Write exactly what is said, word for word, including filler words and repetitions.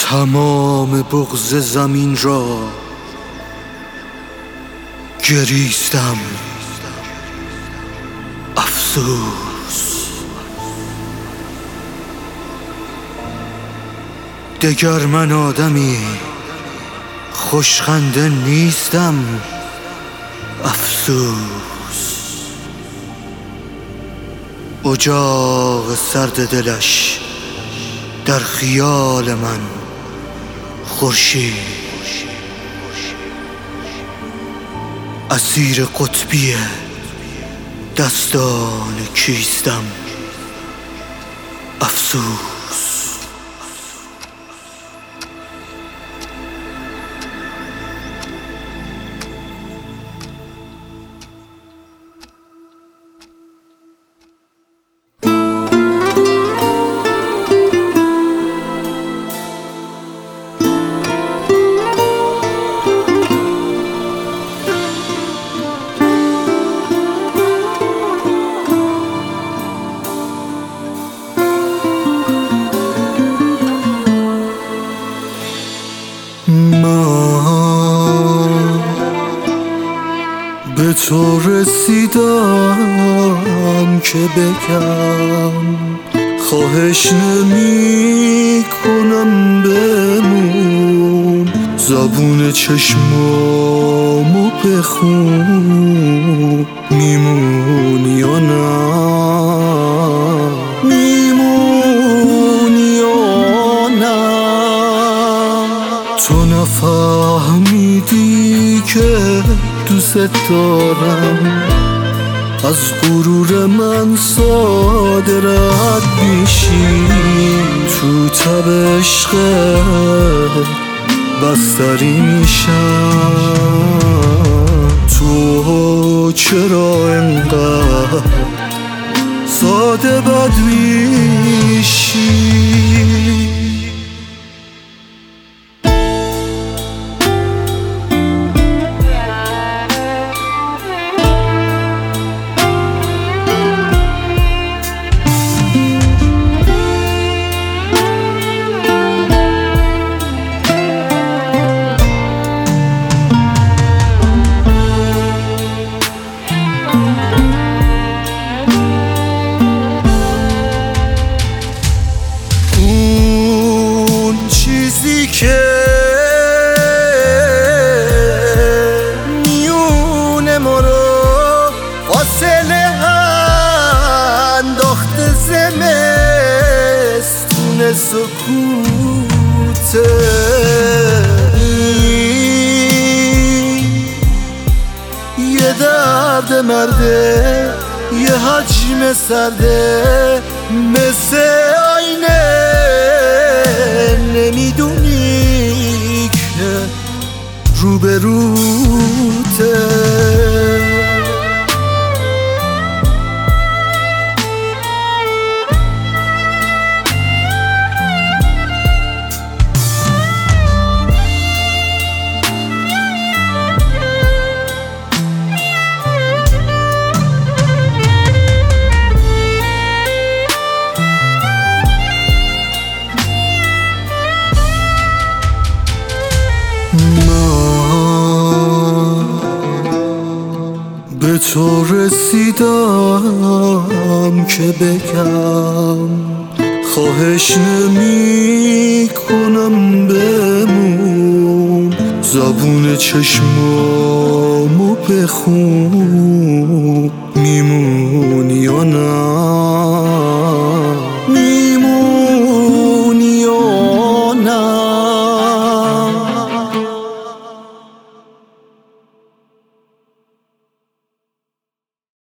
تمام بغض زمین را گریستم. افسوس دگر من آدمی خوشخنده نیستم. افسوس اجاق سرد دلش در خیال من خورشید. اسیر قطبی دستان کیستم. افسوس من به تو رسیدم که بگم خواهش نمی کنم بمون. زبون چشمامو بخون میمونی یا نه، میمونی یا نه. تو نفهمیدی که دوست دارم، از غرور من ساده رد میشی. تو تب عشقت بستری میشم. تو چرا انقدر ساده بد میشی؟ که میون ما رو فاصله انداخته زمستون سکوته. یه درد مرده، یه حجم سرده، مثل آینه نمیدونی که روبروته. من به تو رسیدم که بگم خواهش نمی کنم بمون. زبون چشمامو بخون میمونی یا نه،